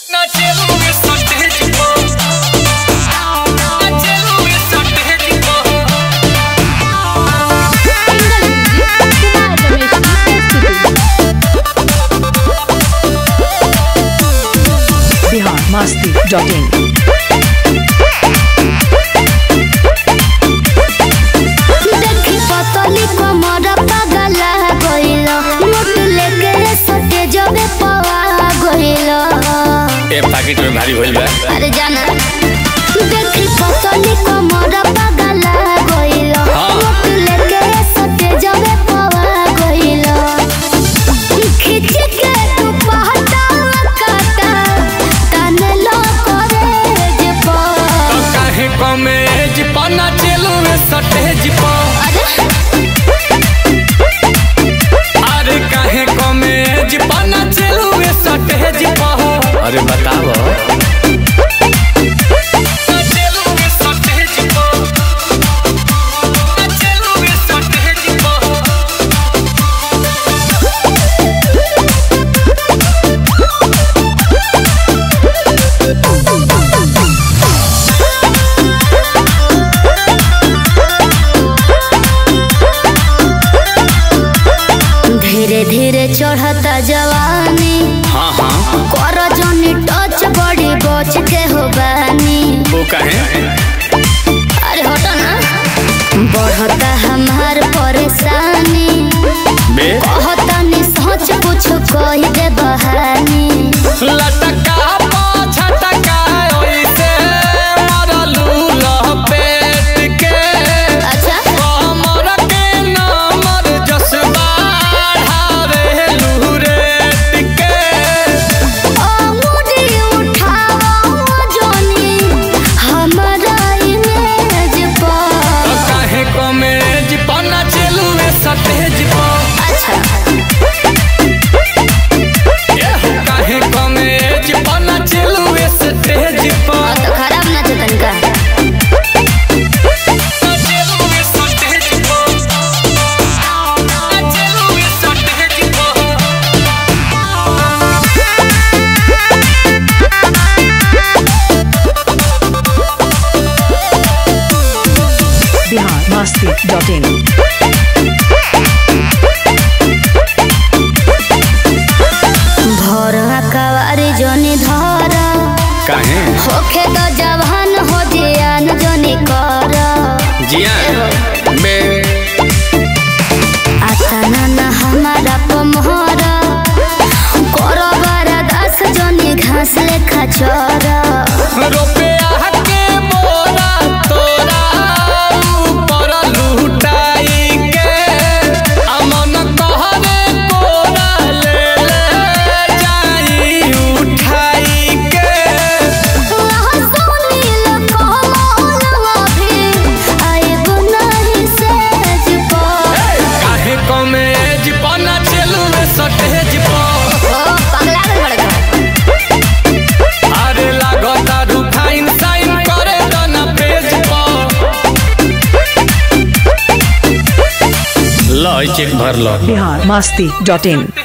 masti.in देखी पतली कमर पगला गइल मोट लेके सटे जबे पवा गइल ए पैकेट में भारी होइल बा। अरे जाना देखी पतली कमर पगला गइल मोट लेके सटे जबे पवा गइल खिच के तू पहटा काटा तने लो करे जे पा तो काहे कमेज पना चलो में सटेज पा। अरे काहे कमेज पना चलो में सटेज पा। अरे बताओ धीरे धीरे चढ़ता जवानी हाँ हाँ कर जोनी टच बड़ी बच के हो बानी वो काहे अरे हटो ना बढ़ता हमार परेशानी बे कहता नि सोच कुछ कह दे बहानी लटका पाछा टका ओइसे मरलू लपेट के अच्छा कमर के नंबर जसबा ढारे लूरेट के अंगूठी उठाओ जोनी हमारा इमेज पर तो काहे कमेज पना चलू में सटेज पर। अच्छा काहे कमेज पना चलू में सटेज पर। तो खराब ना चतन का चलू में सटेज पर। चलू में सटेज पर। बिहार masti.in भोर कवारी जोनी धर काहे होखे तो जवान हो जियान जोनी कर जिया बे आता ना हमारा पमहर करो बारा दास जोनी घास लेखा चर रुपया के बोरा तोरा ऊपर लुटाई के अमन कहरे कोरा ले जाई उठाई के सुनील कमलवा भी आइब नहीं सेज पर काहे कमेज पना चलू में सटेज पर। ओ पगला गल बड़का अरे लागता रुफाइन साइन करे दना पेज पर। लो चेक भर लो। बिहार masti.in